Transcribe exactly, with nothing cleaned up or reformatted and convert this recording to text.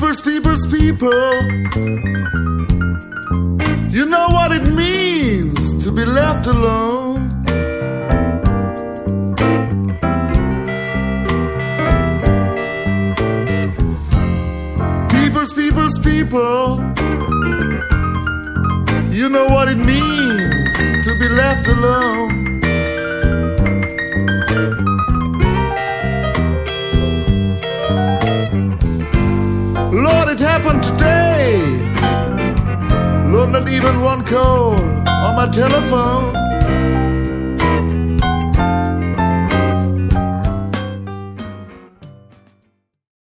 Peoples, peoples, people, you know what it means to be left alone. Peoples, peoples, people, you know what it means to be left alone. Lord, it happened today. Lord, not even one call on my telephone.